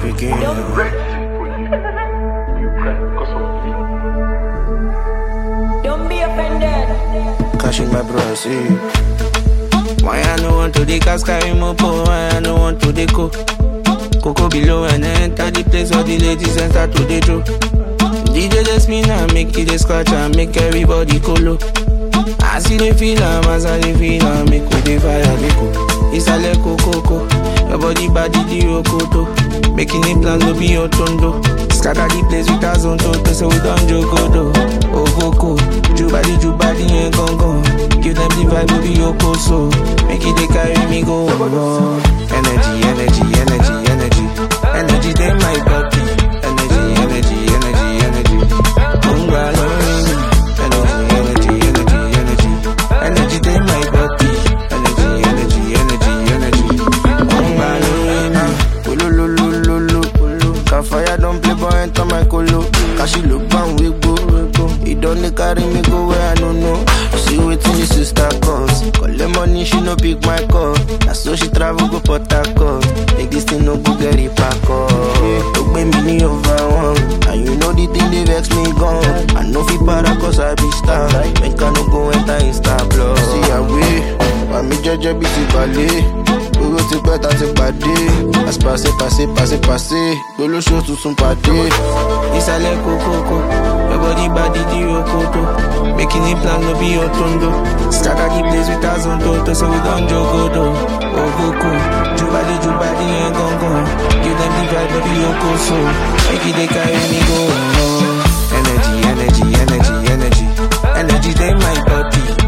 again. Don't be offended. Cashing my bro, see. Why I no want to the cast carry mopo? Why I no want to the Coco below and enter the place of the ladies and start to the draw. DJ just me now, make it a scratch and make everybody colo. I see the feel as I feel make with the fire the go. It's a le coco. Your body body the okoto. Making it plans to be your tondo. Scatter the place with a zone toto, so we don't joke do. Oh coco, jubadi and gongo. Give them the vibe to be your so. Make it they carry me go. Energy they my body. Energy. Energy they my body. Fire don't play boy enter my colo. Cause she look bang we go. It don't dey carry me go where I don't know. See wetin the sister cause. Call the money she no pick my call. That's so she travel go Port Harcourt. Make this thing no go get it back up. Look baby me over one. And you know the thing they vex me gone. I know fi para cause I be star. Make I no go enter Insta blog. See a way. Why me judge be ti ballet. Owó ti pẹ́ ta ti pàdé. As passé. Gbólóṣó tuntun pàdé. Ìsàlẹ̀ kókókó. Your body body di okoto. Making it plan no be your tondo. Scatter the place with a zone toto, so we don't jogodo. Ogoko. Jubadi and gongo. Give them the vibe no be your so. Make it they carry me go. Energy. Energy they my body.